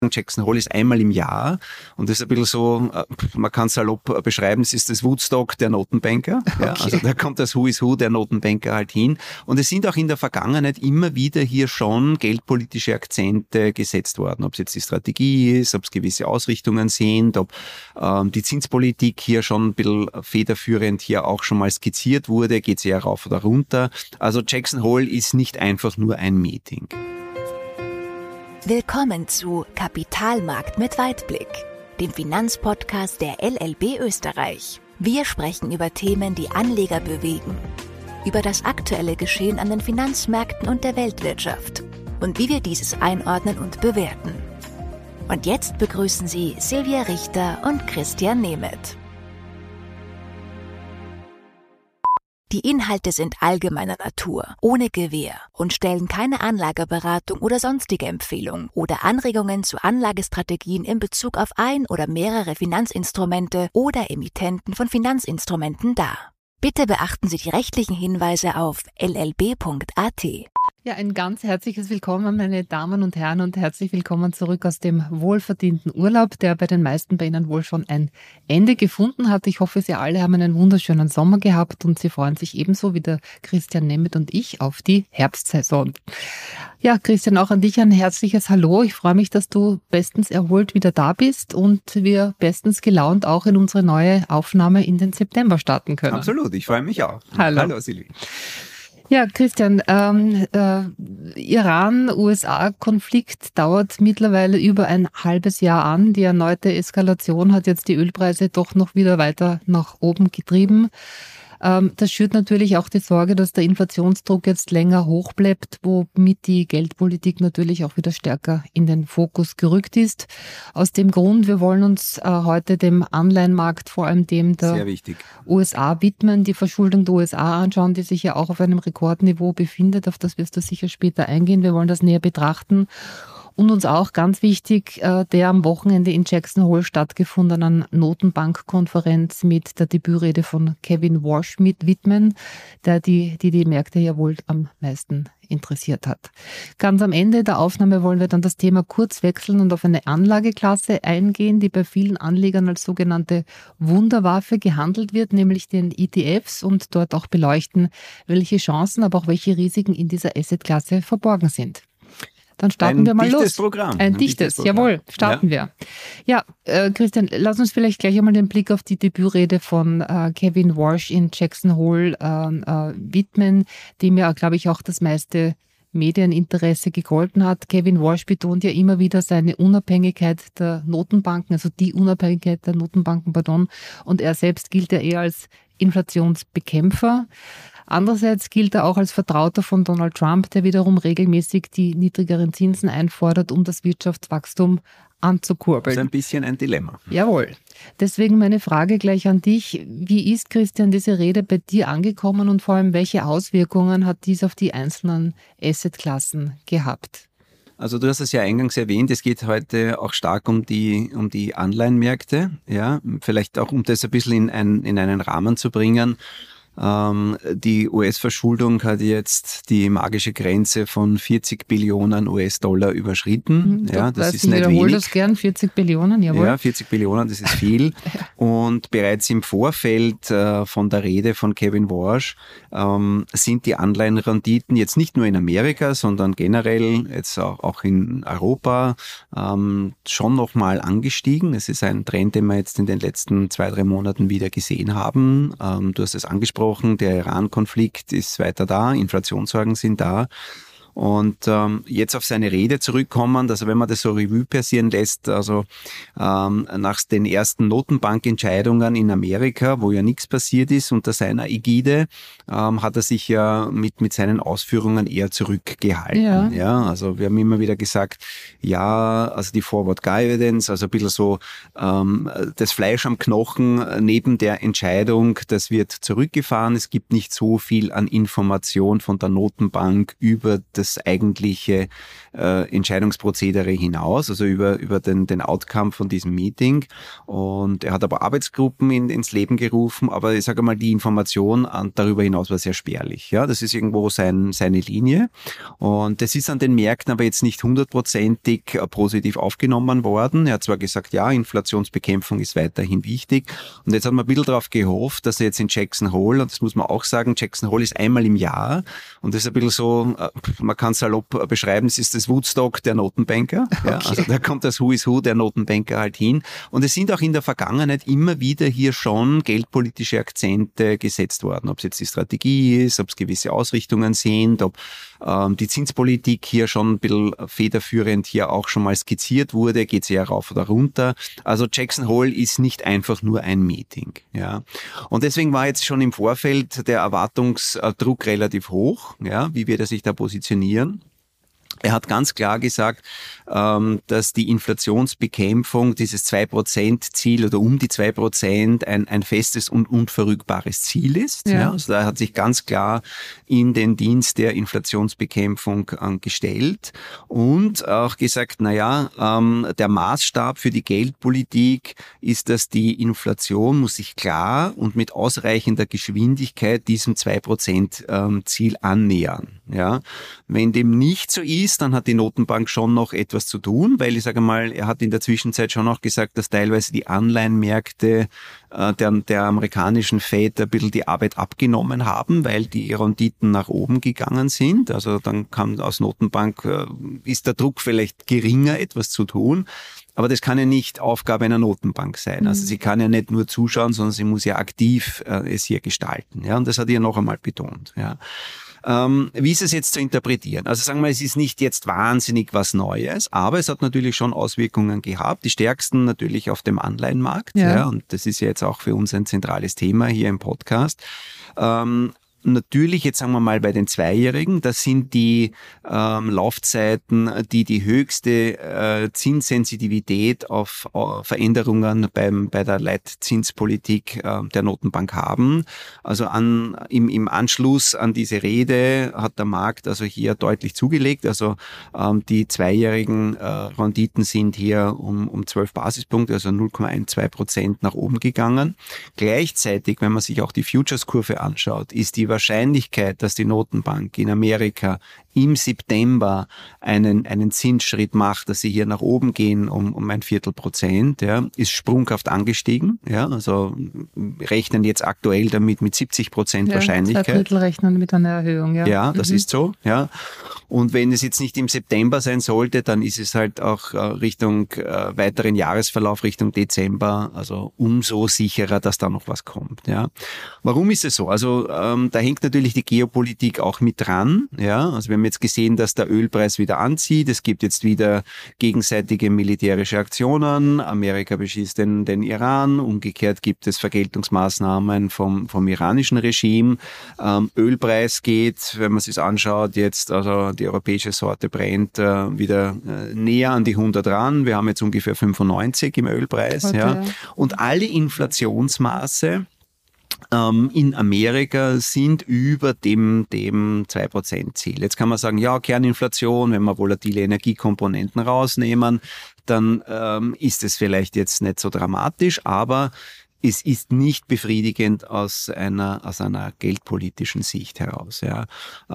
Jackson Hole ist einmal im Jahr und das ist ein bisschen so, man kann es salopp beschreiben, es ist das Woodstock der Notenbanker. Okay. Ja, also da kommt das Who is Who der Notenbanker halt hin. Und es sind auch in der Vergangenheit immer wieder hier schon geldpolitische Akzente gesetzt worden. Ob es jetzt die Strategie ist, ob es gewisse Ausrichtungen sind, ob die Zinspolitik hier schon ein bisschen federführend hier auch schon mal skizziert wurde, geht es eher rauf oder runter. Also Jackson Hole ist nicht einfach nur ein Meeting. Willkommen zu Kapitalmarkt mit Weitblick, dem Finanzpodcast der LLB Österreich. Wir sprechen über Themen, die Anleger bewegen, über das aktuelle Geschehen an den Finanzmärkten und der Weltwirtschaft und wie wir dieses einordnen und bewerten. Und jetzt begrüßen Sie Silvia Richter und Christian Nemeth. Die Inhalte sind allgemeiner Natur, ohne Gewähr und stellen keine Anlageberatung oder sonstige Empfehlung oder Anregungen zu Anlagestrategien in Bezug auf ein oder mehrere Finanzinstrumente oder Emittenten von Finanzinstrumenten dar. Bitte beachten Sie die rechtlichen Hinweise auf llb.at. Ja, ein ganz herzliches Willkommen, meine Damen und Herren, und herzlich willkommen zurück aus dem wohlverdienten Urlaub, der bei den meisten bei Ihnen wohl schon ein Ende gefunden hat. Ich hoffe, Sie alle haben einen wunderschönen Sommer gehabt und Sie freuen sich ebenso wie der Christian Nemeth und ich auf die Herbstsaison. Ja, Christian, auch an dich ein herzliches Hallo. Ich freue mich, dass du bestens erholt wieder da bist und wir bestens gelaunt auch in unsere neue Aufnahme in den September starten können. Absolut, ich freue mich auch. Hallo Silvi. Ja, Christian, Iran-USA-Konflikt dauert mittlerweile über ein halbes Jahr an. Die erneute Eskalation hat jetzt die Ölpreise doch noch wieder weiter nach oben getrieben. Das schürt natürlich auch die Sorge, dass der Inflationsdruck jetzt länger hoch bleibt, womit die Geldpolitik natürlich auch wieder stärker in den Fokus gerückt ist. Aus dem Grund, wir wollen uns heute dem Anleihenmarkt, vor allem dem der USA, widmen, die Verschuldung der USA anschauen, die sich ja auch auf einem Rekordniveau befindet, auf das wirst du sicher später eingehen. Wir wollen das näher betrachten. Und uns auch ganz wichtig, der am Wochenende in Jackson Hole stattgefundenen Notenbankkonferenz mit der Debütrede von Kevin Warsh mit widmen, der die Märkte ja wohl am meisten interessiert hat. Ganz am Ende der Aufnahme wollen wir dann das Thema kurz wechseln und auf eine Anlageklasse eingehen, die bei vielen Anlegern als sogenannte Wunderwaffe gehandelt wird, nämlich den ETFs, und dort auch beleuchten, welche Chancen, aber auch welche Risiken in dieser Assetklasse verborgen sind. Dann starten wir mal los. Ein dichtes Programm. Jawohl, starten wir. Ja, Christian, lass uns vielleicht gleich einmal den Blick auf die Debütrede von Kevin Warsh in Jackson Hole widmen, dem ja, glaube ich, auch das meiste Medieninteresse gegolten hat. Kevin Warsh betont ja immer wieder seine Unabhängigkeit der Notenbanken, also die Unabhängigkeit der Notenbanken, und er selbst gilt ja eher als Inflationsbekämpfer. Andererseits gilt er auch als Vertrauter von Donald Trump, der wiederum regelmäßig die niedrigeren Zinsen einfordert, um das Wirtschaftswachstum anzukurbeln. Das ist ein bisschen ein Dilemma. Jawohl. Deswegen meine Frage gleich an dich. Wie ist, Christian, diese Rede bei dir angekommen und vor allem, welche Auswirkungen hat dies auf die einzelnen Assetklassen gehabt? Also du hast es ja eingangs erwähnt, es geht heute auch stark um die Anleihenmärkte. Ja, vielleicht auch, um das ein bisschen in einen Rahmen zu bringen. Die US-Verschuldung hat jetzt die magische Grenze von 40 Billionen US-Dollar überschritten. Ja, das ist nicht wenig. Ich wiederhole das gern, 40 Billionen, jawohl. Ja, 40 Billionen, das ist viel. Und bereits im Vorfeld von der Rede von Kevin Warsh sind die Anleihenrenditen jetzt nicht nur in Amerika, sondern generell jetzt auch in Europa schon nochmal angestiegen. Es ist ein Trend, den wir jetzt in den letzten 2-3 Monaten wieder gesehen haben. Du hast es angesprochen. Der Iran-Konflikt ist weiter da, Inflationssorgen sind da. Und jetzt auf seine Rede zurückkommen, also wenn man das so Revue passieren lässt, also nach den ersten Notenbankentscheidungen in Amerika, wo ja nichts passiert ist unter seiner Ägide, hat er sich ja mit seinen Ausführungen eher zurückgehalten. Ja, also wir haben immer wieder gesagt, ja, also die Forward Guidance, also ein bisschen so das Fleisch am Knochen neben der Entscheidung, das wird zurückgefahren. Es gibt nicht so viel an Information von der Notenbank über das eigentliche Entscheidungsprozedere hinaus, also über den Outcome von diesem Meeting. Und er hat aber Arbeitsgruppen ins Leben gerufen, aber ich sage mal, die Information darüber hinaus war sehr spärlich. Ja, das ist irgendwo seine Linie. Und das ist an den Märkten aber jetzt nicht 100%ig positiv aufgenommen worden. Er hat zwar gesagt, ja, Inflationsbekämpfung ist weiterhin wichtig. Und jetzt hat man ein bisschen darauf gehofft, dass er jetzt in Jackson Hole, und das muss man auch sagen, Jackson Hole ist einmal im Jahr. Und das ist ein bisschen so, man kann es salopp beschreiben, es ist das Woodstock der Notenbanker. Ja, okay. Also da kommt das Who is Who der Notenbanker halt hin. Und es sind auch in der Vergangenheit immer wieder hier schon geldpolitische Akzente gesetzt worden. Ob es jetzt die Strategie ist, ob es gewisse Ausrichtungen sind, ob die Zinspolitik hier schon ein bisschen federführend hier auch schon mal skizziert wurde, geht es eher rauf oder runter. Also Jackson Hole ist nicht einfach nur ein Meeting. Ja. Und deswegen war jetzt schon im Vorfeld der Erwartungsdruck relativ hoch, ja, wie wird er sich da positionieren. Er hat ganz klar gesagt, dass die Inflationsbekämpfung, dieses 2%-Ziel oder um die 2% ein festes und unverrückbares Ziel ist. Ja. Ja, also er hat sich ganz klar in den Dienst der Inflationsbekämpfung gestellt und auch gesagt, der Maßstab für die Geldpolitik ist, dass die Inflation muss sich klar und mit ausreichender Geschwindigkeit diesem 2%-Ziel annähern. Ja. Wenn dem nicht so ist, dann hat die Notenbank schon noch etwas zu tun, weil ich sage mal, er hat in der Zwischenzeit schon auch gesagt, dass teilweise die Anleihenmärkte der amerikanischen Fed ein bisschen die Arbeit abgenommen haben, weil die Renditen nach oben gegangen sind. Also dann kam aus Notenbank, ist der Druck vielleicht geringer, etwas zu tun. Aber das kann ja nicht Aufgabe einer Notenbank sein. Also sie kann ja nicht nur zuschauen, sondern sie muss ja aktiv es hier gestalten. Ja, und das hat er noch einmal betont. Ja. Wie ist es jetzt zu interpretieren? Also sagen wir, es ist nicht jetzt wahnsinnig was Neues, aber es hat natürlich schon Auswirkungen gehabt. Die stärksten natürlich auf dem Anleihenmarkt. Ja, und das ist ja jetzt auch für uns ein zentrales Thema hier im Podcast. Natürlich, jetzt sagen wir mal bei den Zweijährigen, das sind die Laufzeiten, die höchste Zinssensitivität auf Veränderungen bei der Leitzinspolitik der Notenbank haben. Also im Anschluss an diese Rede hat der Markt also hier deutlich zugelegt. Also die zweijährigen Renditen sind hier um 12 Basispunkte, also 0,12% nach oben gegangen. Gleichzeitig, wenn man sich auch die Futures-Kurve anschaut, ist die Wahrscheinlichkeit, dass die Notenbank in Amerika im September einen Zinsschritt macht, dass sie hier nach oben gehen um 0,25%, ja, ist sprunghaft angestiegen. Ja, also rechnen jetzt aktuell damit mit 70% Wahrscheinlichkeit. 2/3 rechnen mit einer Erhöhung, ja. Ja, das ist so, ja. Und wenn es jetzt nicht im September sein sollte, dann ist es halt auch Richtung weiteren Jahresverlauf, Richtung Dezember, also umso sicherer, dass da noch was kommt, ja. Warum ist es so? Also da hängt natürlich die Geopolitik auch mit dran, ja. Also wir haben jetzt gesehen, dass der Ölpreis wieder anzieht. Es gibt jetzt wieder gegenseitige militärische Aktionen. Amerika beschießt den Iran. Umgekehrt gibt es Vergeltungsmaßnahmen vom iranischen Regime. Ölpreis geht, wenn man es sich anschaut, jetzt, also die europäische Sorte brennt wieder näher an die 100 ran. Wir haben jetzt ungefähr 95 im Ölpreis. Okay, ja. Und alle Inflationsmaße in Amerika sind über dem 2%-Ziel. Jetzt kann man sagen, ja, Kerninflation, wenn wir volatile Energiekomponenten rausnehmen, dann ist es vielleicht jetzt nicht so dramatisch, aber es ist nicht befriedigend aus einer geldpolitischen Sicht heraus. Ja.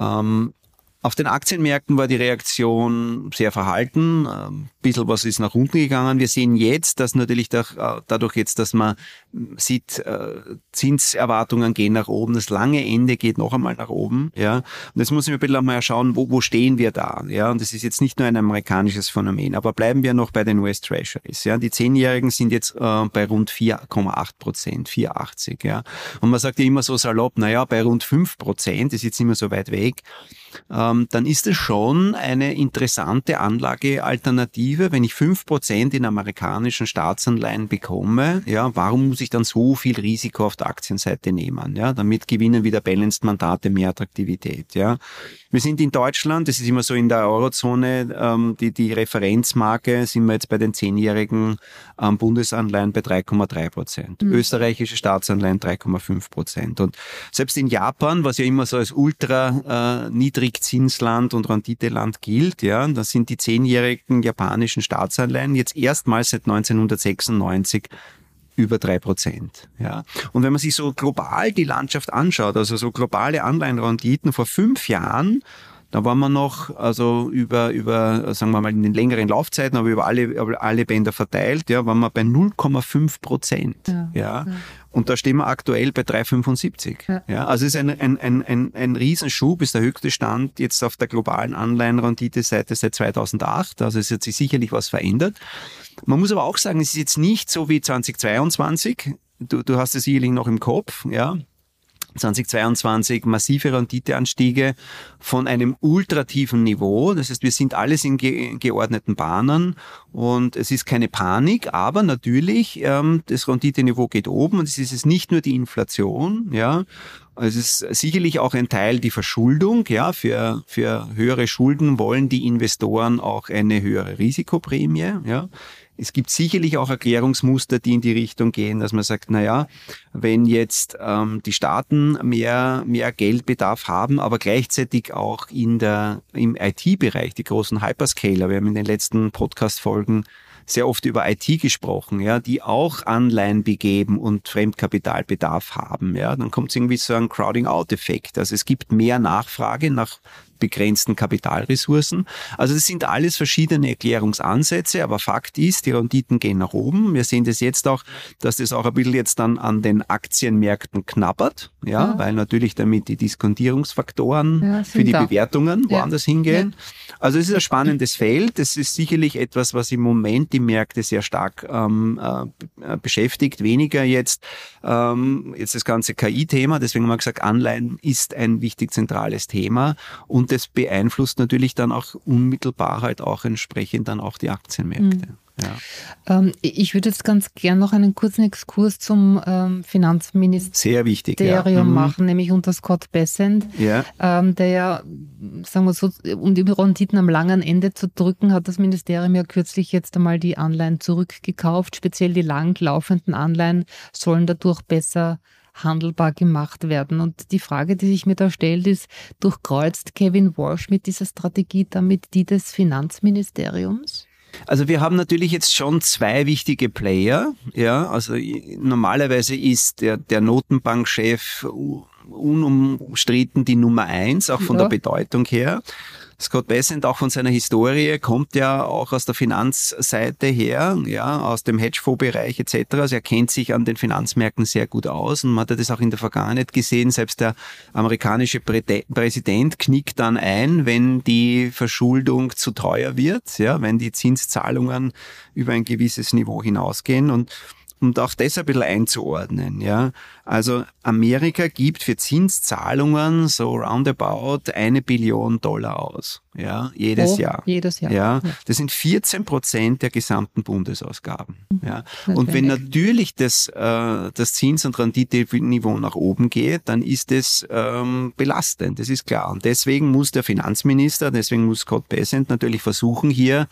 Auf den Aktienmärkten war die Reaktion sehr verhalten. Ein bisschen was ist nach unten gegangen. Wir sehen jetzt, dass natürlich dadurch jetzt, dass man sieht, Zinserwartungen gehen nach oben, das lange Ende geht noch einmal nach oben. Ja. Und jetzt muss ich mir ein bisschen mal schauen, wo stehen wir da? Ja. Und das ist jetzt nicht nur ein amerikanisches Phänomen, aber bleiben wir noch bei den US Treasuries. Ja. Die 10-Jährigen sind jetzt bei rund 4,8%, 4,80. Ja. Und man sagt ja immer so salopp, bei rund 5%, ist jetzt nicht mehr so weit weg. Dann ist es schon eine interessante Anlagealternative. Wenn ich 5% in amerikanischen Staatsanleihen bekomme, ja, warum muss ich dann so viel Risiko auf der Aktienseite nehmen? Ja, damit gewinnen wieder Balanced Mandate mehr Attraktivität. Ja. Wir sind in Deutschland, das ist immer so in der Eurozone, die Referenzmarke, sind wir jetzt bei den 10-jährigen Bundesanleihen bei 3,3%. Österreichische Staatsanleihen 3,5%. Und selbst in Japan, was ja immer so als ultra Niedrigzinsland und Renditeland gilt, ja, da sind die 10-jährigen japanischen Staatsanleihen jetzt erstmals seit 1996 über 3%. Ja. Und wenn man sich so global die Landschaft anschaut, also so globale Anleihenrenditen vor 5 Jahren, da waren wir noch, also über, sagen wir mal, in den längeren Laufzeiten, aber über alle Bänder verteilt, ja, waren wir bei 0,5%. Ja. Und da stehen wir aktuell bei 3,75. Ja. Also es ist ein Riesenschub, ist der höchste Stand jetzt auf der globalen Anleihenrenditeseite seit 2008. Also es hat sich sicherlich was verändert. Man muss aber auch sagen, es ist jetzt nicht so wie 2022. Du hast es sicherlich noch im Kopf, ja. 2022 massive Renditeanstiege von einem ultratiefen Niveau. Das heißt, wir sind alles in geordneten Bahnen und es ist keine Panik, aber natürlich, das Renditeniveau geht oben und es ist nicht nur die Inflation, ja. Es ist sicherlich auch ein Teil die Verschuldung, ja. Für höhere Schulden wollen die Investoren auch eine höhere Risikoprämie, ja. Es gibt sicherlich auch Erklärungsmuster, die in die Richtung gehen, dass man sagt, wenn jetzt die Staaten mehr Geldbedarf haben, aber gleichzeitig auch im IT-Bereich, die großen Hyperscaler, wir haben in den letzten Podcast-Folgen sehr oft über IT gesprochen, ja, die auch Anleihen begeben und Fremdkapitalbedarf haben, ja, dann kommt irgendwie so ein Crowding-out-Effekt. Also es gibt mehr Nachfrage nach begrenzten Kapitalressourcen. Also das sind alles verschiedene Erklärungsansätze, aber Fakt ist, die Renditen gehen nach oben. Wir sehen das jetzt auch, dass das auch ein bisschen jetzt dann an den Aktienmärkten knabbert, ja, weil natürlich damit die Diskontierungsfaktoren für die Bewertungen woanders hingehen. Ja. Also es ist ein spannendes Feld. Es ist sicherlich etwas, was im Moment die Märkte sehr stark beschäftigt. Weniger jetzt das ganze KI-Thema. Deswegen haben wir gesagt, Anleihen ist ein wichtig zentrales Thema und das beeinflusst natürlich dann auch unmittelbar halt auch entsprechend dann auch die Aktienmärkte. Ja. Ich würde jetzt ganz gern noch einen kurzen Exkurs zum Finanzministerium sehr wichtig, machen, nämlich unter Scott Bessent, der ja, sagen wir so, um die Renditen am langen Ende zu drücken, hat das Ministerium ja kürzlich jetzt einmal die Anleihen zurückgekauft. Speziell die langlaufenden Anleihen sollen dadurch besser handelbar gemacht werden. Und die Frage, die sich mir da stellt, ist, durchkreuzt Kevin Warsh mit dieser Strategie damit die des Finanzministeriums? Also wir haben natürlich jetzt schon 2 wichtige Player. Ja, also normalerweise ist der Notenbankchef unumstritten die Nummer 1, auch von der Bedeutung her. Scott Bessent, auch von seiner Historie, kommt ja auch aus der Finanzseite her, ja, aus dem Hedgefondsbereich etc. Also er kennt sich an den Finanzmärkten sehr gut aus und man hat das auch in der Vergangenheit gesehen. Selbst der amerikanische Präsident knickt dann ein, wenn die Verschuldung zu teuer wird, ja, wenn die Zinszahlungen über ein gewisses Niveau hinausgehen und auch das ein bisschen einzuordnen, ja. Also Amerika gibt für Zinszahlungen so roundabout $1 Billion aus, ja, jedes Jahr. Jedes Jahr. Ja, das sind 14% der gesamten Bundesausgaben, ja. Und wenn natürlich das Zins- und Renditeniveau nach oben geht, dann ist es belastend, das ist klar. Und deswegen muss der Finanzminister, deswegen muss Scott Bessent natürlich versuchen, hier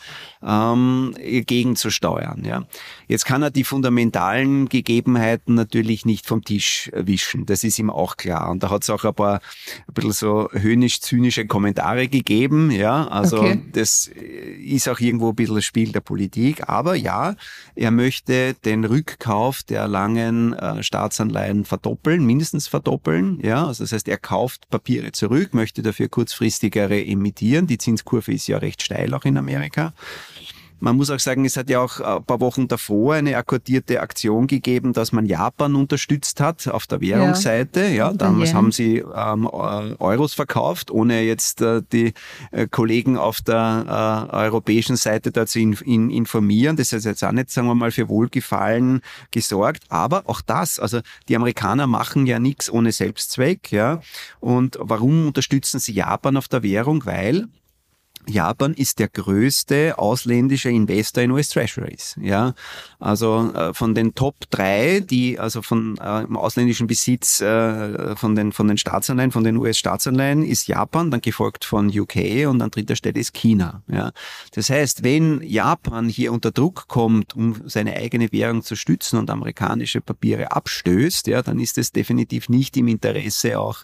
gegenzusteuern, ja. Jetzt kann er die fundamentalen Gegebenheiten natürlich nicht vom Tisch wischen. Das ist ihm auch klar. Und da hat es auch ein bisschen so höhnisch-zynische Kommentare gegeben. Ja, also das ist auch irgendwo ein bisschen das Spiel der Politik. Aber ja, er möchte den Rückkauf der langen Staatsanleihen mindestens verdoppeln. Ja, also das heißt, er kauft Papiere zurück, möchte dafür kurzfristigere emittieren. Die Zinskurve ist ja recht steil auch in Amerika. Man muss auch sagen, es hat ja auch ein paar Wochen davor eine akkordierte Aktion gegeben, dass man Japan unterstützt hat auf der Währungsseite. Ja, damals haben sie Euros verkauft, ohne jetzt die Kollegen auf der europäischen Seite da zu informieren. Das ist jetzt auch nicht, sagen wir mal, für Wohlgefallen gesorgt. Aber auch das, also die Amerikaner machen ja nichts ohne Selbstzweck. Ja. Und warum unterstützen sie Japan auf der Währung? Weil Japan ist der größte ausländische Investor in US Treasuries. Ja, also von den Top 3, die also von im ausländischen Besitz von den Staatsanleihen, von den US-Staatsanleihen ist Japan, dann gefolgt von UK und an dritter Stelle ist China. Ja, das heißt, wenn Japan hier unter Druck kommt, um seine eigene Währung zu stützen und amerikanische Papiere abstößt, ja, dann ist es definitiv nicht im Interesse auch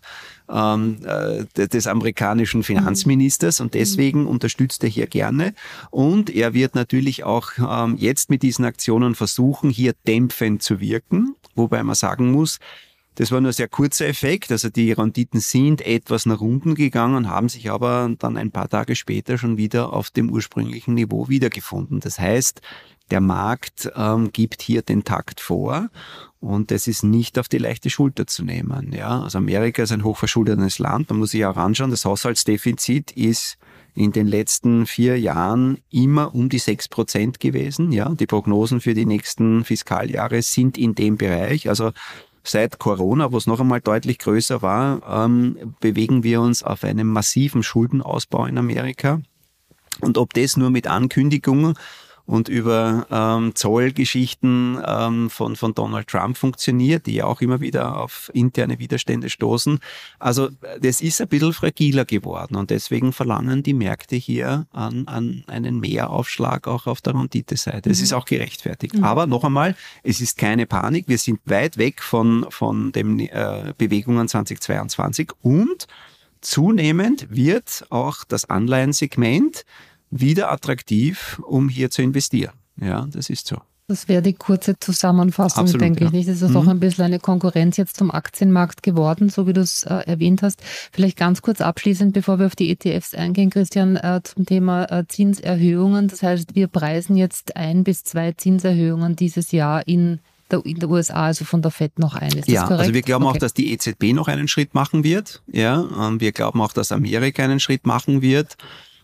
des amerikanischen Finanzministers und deswegen unterstützt er hier gerne und er wird natürlich auch jetzt mit diesen Aktionen versuchen, hier dämpfend zu wirken, wobei man sagen muss, das war nur ein sehr kurzer Effekt, also die Renditen sind etwas nach unten gegangen, haben sich aber dann ein paar Tage später schon wieder auf dem ursprünglichen Niveau wiedergefunden. Das heißt, der Markt gibt hier den Takt vor und das ist nicht auf die leichte Schulter zu nehmen. Ja, also Amerika ist ein hochverschuldetes Land, man muss sich auch anschauen, das Haushaltsdefizit ist in den letzten 4 Jahren immer um die 6% gewesen. Ja, die Prognosen für die nächsten Fiskaljahre sind in dem Bereich. Also seit Corona, wo es noch einmal deutlich größer war, bewegen wir uns auf einem massiven Schuldenausbau in Amerika. Und ob das nur mit Ankündigungen und über Zollgeschichten von Donald Trump funktioniert, die ja auch immer wieder auf interne Widerstände stoßen. Also das ist ein bisschen fragiler geworden und deswegen verlangen die Märkte hier an einen Mehraufschlag auch auf der Renditeseite. Es ist auch gerechtfertigt. Aber noch einmal, es ist keine Panik. Wir sind weit weg von den Bewegungen 2022 und zunehmend wird auch das Anleihensegment wieder attraktiv, um hier zu investieren. Ja, das ist so. Das wäre die kurze Zusammenfassung, Absolut, denke ich. Ja. Nicht? Das ist doch ein bisschen eine Konkurrenz jetzt zum Aktienmarkt geworden, so wie du es erwähnt hast. Vielleicht ganz kurz abschließend, bevor wir auf die ETFs eingehen, Christian, zum Thema Zinserhöhungen. Das heißt, wir preisen jetzt 1 bis 2 Zinserhöhungen dieses Jahr in der USA, also von der FED noch ein. Ist das korrekt? Also wir glauben auch, dass die EZB noch einen Schritt machen wird. Ja, wir glauben auch, dass Amerika einen Schritt machen wird.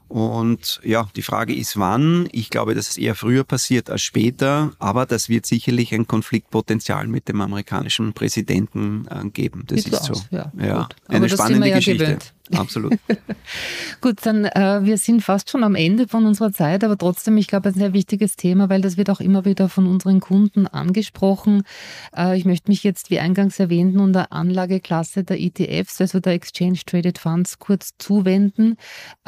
Und ja, die Frage ist wann. Ich glaube, dass es eher früher passiert als später, aber das wird sicherlich ein Konfliktpotenzial mit dem amerikanischen Präsidenten geben. Das Sieht ist so. Ja, Eine spannende Geschichte. Gewöhnt. Absolut. Gut, dann wir sind fast schon am Ende von unserer Zeit, aber trotzdem, ich glaube, ein sehr wichtiges Thema, weil das wird auch immer wieder von unseren Kunden angesprochen. Ich möchte mich jetzt, wie eingangs erwähnt, unter Anlageklasse der ETFs, also der Exchange Traded Funds, kurz zuwenden.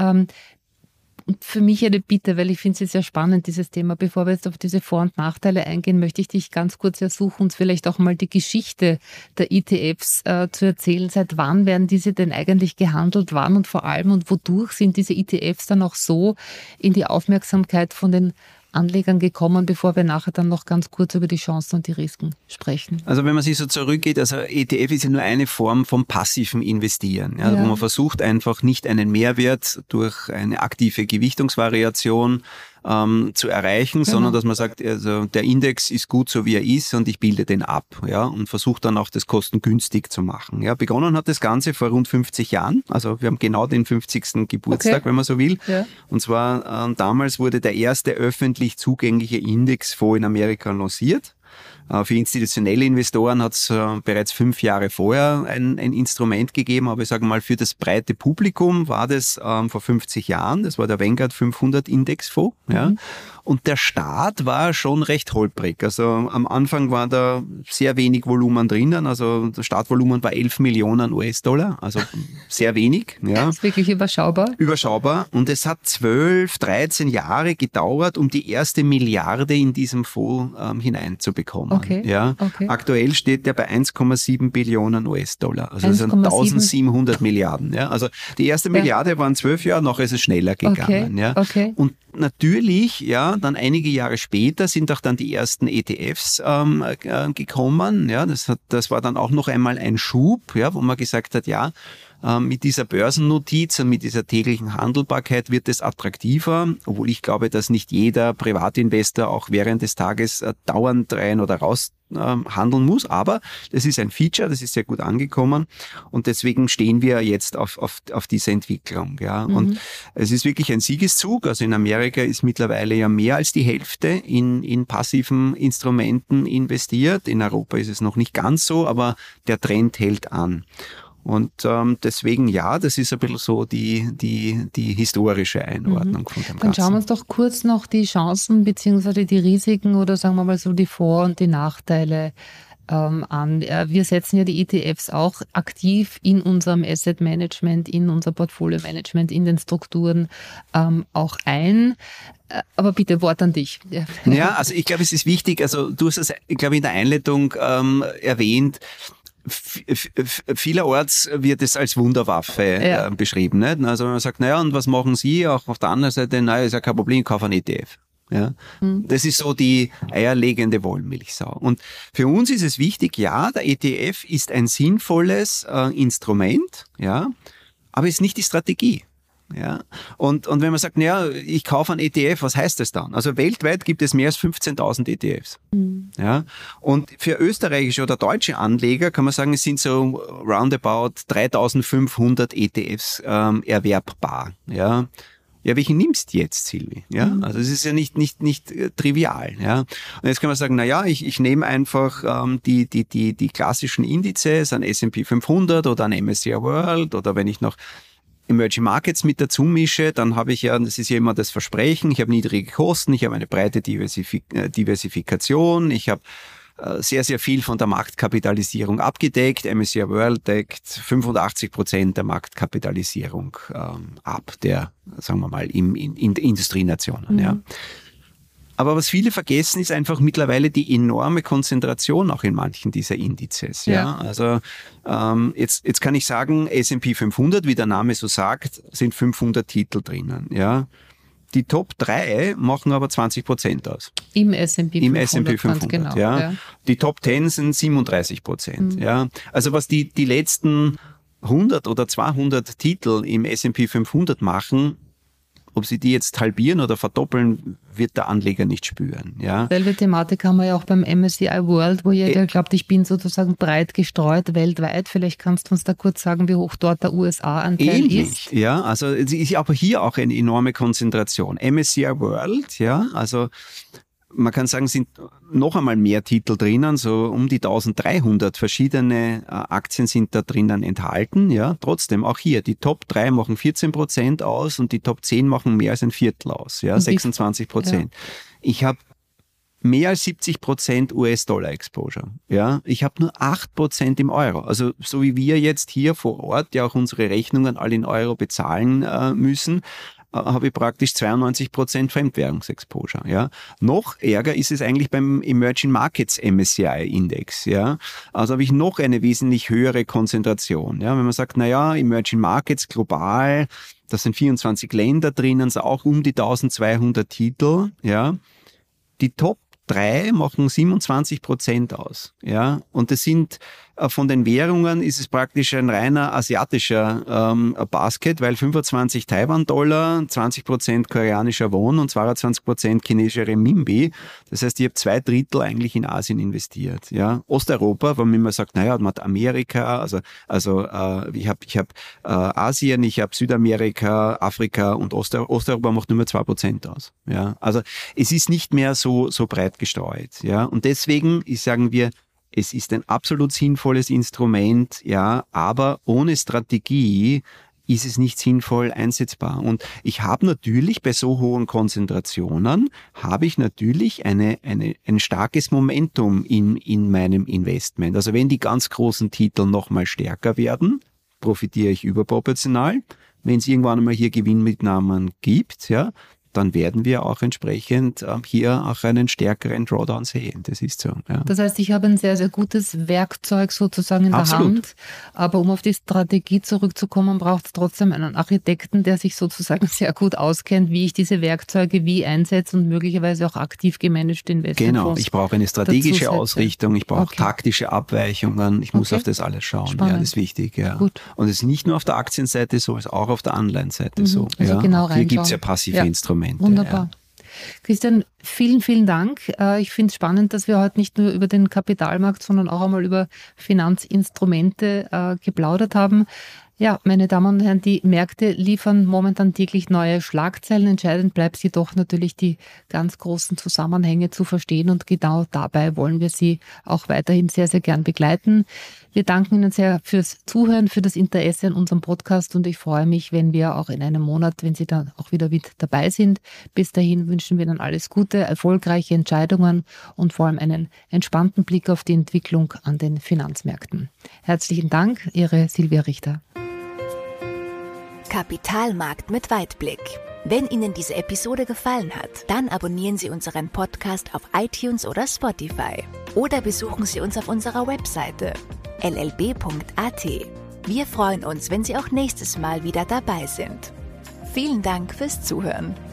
Und für mich eine Bitte, weil ich finde es sehr spannend, dieses Thema. Bevor wir jetzt auf diese Vor- und Nachteile eingehen, möchte ich dich ganz kurz ersuchen, uns vielleicht auch mal die Geschichte der ETFs zu erzählen. Seit wann werden diese denn eigentlich gehandelt? Wann und vor allem und wodurch sind diese ETFs dann auch so in die Aufmerksamkeit von den Anlegern gekommen, bevor wir nachher dann noch ganz kurz über die Chancen und die Risiken sprechen? Also wenn man sich so zurückgeht, also ETF ist ja nur eine Form vom passiven Investieren, ja, wo man versucht einfach nicht einen Mehrwert durch eine aktive Gewichtungsvariation zu erreichen, sondern dass man sagt, also der Index ist gut so wie er ist und ich bilde den ab, ja, und versuche dann auch das kostengünstig zu machen. Ja, begonnen hat das Ganze vor rund 50 Jahren, also wir haben genau den 50. Geburtstag, wenn man so will. Ja. Und zwar damals wurde der erste öffentlich zugängliche Indexfonds in Amerika lanciert. Für institutionelle Investoren hat es bereits 5 Jahre vorher ein Instrument gegeben, aber ich sage mal, für das breite Publikum war das vor 50 Jahren, das war der Vanguard 500 Indexfonds. Ja. Und der Start war schon recht holprig. Also am Anfang war da sehr wenig Volumen drinnen, also das Startvolumen war 11 Millionen US-Dollar, also sehr wenig. Ja. Das ist wirklich überschaubar. Überschaubar. Und es hat 12, 13 Jahre gedauert, um die erste Milliarde in diesem Fonds hineinzubekommen. Okay. Ja. Okay. Aktuell steht der bei 1,7 Billionen US-Dollar. Also das sind 1700 Milliarden. Ja. Also die erste Milliarde waren 12 Jahre, noch ist es schneller gegangen. Ja. Okay. Und natürlich, ja, dann einige Jahre später sind auch dann die ersten ETFs gekommen. Ja. Das war dann auch noch einmal ein Schub, ja, wo man gesagt hat, ja, mit dieser Börsennotiz und mit dieser täglichen Handelbarkeit wird es attraktiver, obwohl ich glaube, dass nicht jeder Privatinvestor auch während des Tages dauernd rein oder raus handeln muss, aber das ist ein Feature, das ist sehr gut angekommen und deswegen stehen wir jetzt auf diese Entwicklung. Ja. Und es ist wirklich ein Siegeszug, also in Amerika ist mittlerweile ja mehr als die Hälfte in passiven Instrumenten investiert, in Europa ist es noch nicht ganz so, aber der Trend hält an. Und deswegen das ist ein bisschen so die historische Einordnung von dem Ganzen. Dann schauen wir uns doch kurz noch die Chancen bzw. die Risiken oder sagen wir mal so die Vor- und die Nachteile an. Wir setzen ja die ETFs auch aktiv in unserem Asset Management, in unser Portfolio Management, in den Strukturen auch ein. Aber bitte, Wort an dich. Ja, also ich glaube, es ist wichtig, also du hast es, ich glaube, in der Einleitung erwähnt, vielerorts wird es als Wunderwaffe beschrieben. Nicht? Also wenn man sagt, und was machen Sie? Auch auf der anderen Seite, ist ja kein Problem, ich kaufe einen ETF. Ja, das ist so die eierlegende Wollmilchsau. Und für uns ist es wichtig, der ETF ist ein sinnvolles Instrument, aber ist nicht die Strategie. Ja, und wenn man sagt, ich kaufe einen ETF, was heißt das dann? Also weltweit gibt es mehr als 15.000 ETFs. Ja, und für österreichische oder deutsche Anleger kann man sagen, es sind so roundabout 3.500 ETFs erwerbbar. Ja, welchen nimmst du jetzt, Silvi? Ja, also es ist ja nicht trivial. Ja, und jetzt kann man sagen, ich nehme einfach die klassischen Indizes, ein S&P 500 oder ein MSCI World, oder wenn ich noch Emerging Markets mit dazu mische, dann habe ich das ist ja immer das Versprechen, ich habe niedrige Kosten, ich habe eine breite Diversifikation, ich habe sehr, sehr viel von der Marktkapitalisierung abgedeckt. MSCI World deckt 85% der Marktkapitalisierung ab, der, sagen wir mal, in Industrienationen. Ja. Aber was viele vergessen, ist einfach mittlerweile die enorme Konzentration auch in manchen dieser Indizes. Ja. Also jetzt kann ich sagen, S&P 500, wie der Name so sagt, sind 500 Titel drinnen. Ja. Die Top 3 machen aber 20% aus. Im S&P 500. Im S&P 500, genau, ja. Die Top 10 sind 37%. Ja. Also was die letzten 100 oder 200 Titel im S&P 500 machen, ob sie die jetzt halbieren oder verdoppeln, wird der Anleger nicht spüren. Ja. Selbe Thematik haben wir ja auch beim MSCI World, wo jeder glaubt, ich bin sozusagen breit gestreut weltweit. Vielleicht kannst du uns da kurz sagen, wie hoch dort der USA-Anteil ist. Ja, also es ist aber hier auch eine enorme Konzentration. MSCI World, also man kann sagen, sind noch einmal mehr Titel drinnen, so um die 1300 verschiedene Aktien sind da drinnen enthalten. Ja, trotzdem auch hier, die Top 3 machen 14% aus und die Top 10 machen mehr als ein Viertel aus, 26%. Ja. Ich habe mehr als 70% US-Dollar-Exposure. Ja, ich habe nur 8% im Euro. Also so wie wir jetzt hier vor Ort ja auch unsere Rechnungen alle in Euro bezahlen müssen, habe ich praktisch 92% Fremdwährungsexposure. Ja. Noch ärger ist es eigentlich beim Emerging Markets MSCI Index. Ja. Also habe ich noch eine wesentlich höhere Konzentration. Ja. Wenn man sagt, Emerging Markets global, das sind 24 Länder drinnen, so auch um die 1200 Titel. Ja. Die Top 3 machen 27% aus. Ja. Und das sind von den Währungen ist es praktisch ein reiner asiatischer Basket, weil 25 Taiwan-Dollar, 20% koreanischer Won und 22% chinesischer Renminbi. Das heißt, ich habe 2/3 eigentlich in Asien investiert. Ja. Osteuropa, wenn man immer sagt, man hat Amerika, ich habe Asien, ich habe Südamerika, Afrika und Osteuropa macht nur mehr 2% aus. Ja. Also es ist nicht mehr so breit gestreut. Ja. Und deswegen sagen wir, es ist ein absolut sinnvolles Instrument, aber ohne Strategie ist es nicht sinnvoll einsetzbar. Und ich habe natürlich bei so hohen Konzentrationen, ein starkes Momentum in meinem Investment. Also wenn die ganz großen Titel nochmal stärker werden, profitiere ich überproportional. Wenn es irgendwann einmal hier Gewinnmitnahmen gibt, dann werden wir auch entsprechend hier auch einen stärkeren Drawdown sehen. Das ist so. Ja. Das heißt, ich habe ein sehr, sehr gutes Werkzeug sozusagen in der Hand. Aber um auf die Strategie zurückzukommen, braucht es trotzdem einen Architekten, der sich sozusagen sehr gut auskennt, wie ich diese Werkzeuge wie einsetze und möglicherweise auch aktiv gemanagte Investmentfonds. Genau, ich brauche eine strategische Ausrichtung, ich brauche taktische Abweichungen, ich muss auf das alles schauen. Spannend. Ja, das ist wichtig. Ja. Gut. Und es ist nicht nur auf der Aktienseite so, es ist auch auf der Anleihenseite so. Also genau hier gibt es ja passive Instrumente. Wunderbar. Christian, vielen, vielen Dank. Ich finde es spannend, dass wir heute nicht nur über den Kapitalmarkt, sondern auch einmal über Finanzinstrumente geplaudert haben. Ja, meine Damen und Herren, die Märkte liefern momentan täglich neue Schlagzeilen. Entscheidend bleibt jedoch natürlich die ganz großen Zusammenhänge zu verstehen und genau dabei wollen wir Sie auch weiterhin sehr, sehr gern begleiten. Wir danken Ihnen sehr fürs Zuhören, für das Interesse an unserem Podcast und ich freue mich, wenn wir auch in einem Monat, wenn Sie dann auch wieder mit dabei sind. Bis dahin wünschen wir dann alles Gute, erfolgreiche Entscheidungen und vor allem einen entspannten Blick auf die Entwicklung an den Finanzmärkten. Herzlichen Dank, Ihre Silvia Richter. Kapitalmarkt mit Weitblick. Wenn Ihnen diese Episode gefallen hat, dann abonnieren Sie unseren Podcast auf iTunes oder Spotify oder besuchen Sie uns auf unserer Webseite llb.at. Wir freuen uns, wenn Sie auch nächstes Mal wieder dabei sind. Vielen Dank fürs Zuhören.